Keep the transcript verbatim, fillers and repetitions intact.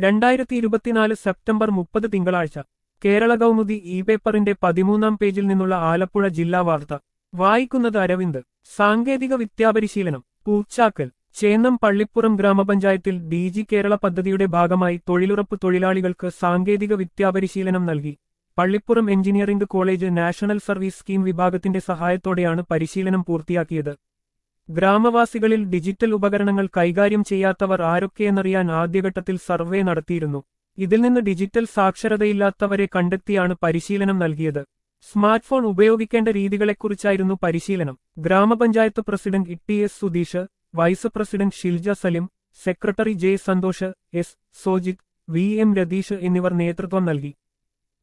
രണ്ടായിരത്തി ഇരുപത്തിനാല് സെപ്റ്റംബർ മുപ്പത് തിങ്കളാഴ്ച കേരള കൗമുദി ഇ പേപ്പറിന്റെ പതിമൂന്നാം പേജിൽ നിന്നുള്ള ആലപ്പുഴ ജില്ലാ വാർത്ത വായിക്കുന്നത് അരവിന്ദ്. സാങ്കേതിക വിദ്യാപരിശീലനം പൂച്ചാക്കൽ. ചേന്നം പള്ളിപ്പുറം ഗ്രാമപഞ്ചായത്തിൽ ഡി ജി കേരള പദ്ധതിയുടെ ഭാഗമായി തൊഴിലുറപ്പ് തൊഴിലാളികൾക്ക് സാങ്കേതിക വിദ്യാപരിശീലനം നൽകി. Pallippuram engineering college national service scheme വിഭാഗത്തിന്റെ സഹായത്തോടെയാണ് പരിശീലനം പൂർത്തിയാക്കിയത്. ഗ്രാമവാസികളിൽ ഡിജിറ്റൽ ഉപകരണങ്ങൾ കൈകാര്യം ചെയ്യാത്തവർ ആരൊക്കെയെന്നറിയാൻ ആദ്യഘട്ടത്തിൽ സർവേ നടത്തിയിരുന്നു. ഇതിൽ നിന്ന് ഡിജിറ്റൽ സാക്ഷരതയില്ലാത്തവരെ കണ്ടെത്തിയാണ് പരിശീലനം നൽകിയത്. സ്മാർട്ട് ഫോൺ ഉപയോഗിക്കേണ്ട രീതികളെക്കുറിച്ചായിരുന്നു പരിശീലനം. ഗ്രാമപഞ്ചായത്ത് president T S Sudheesh, vice president Shilja Salim, secretary J Santhosh, S Sojith, V M Ratheesh എന്നിവർ നേതൃത്വം നൽകി.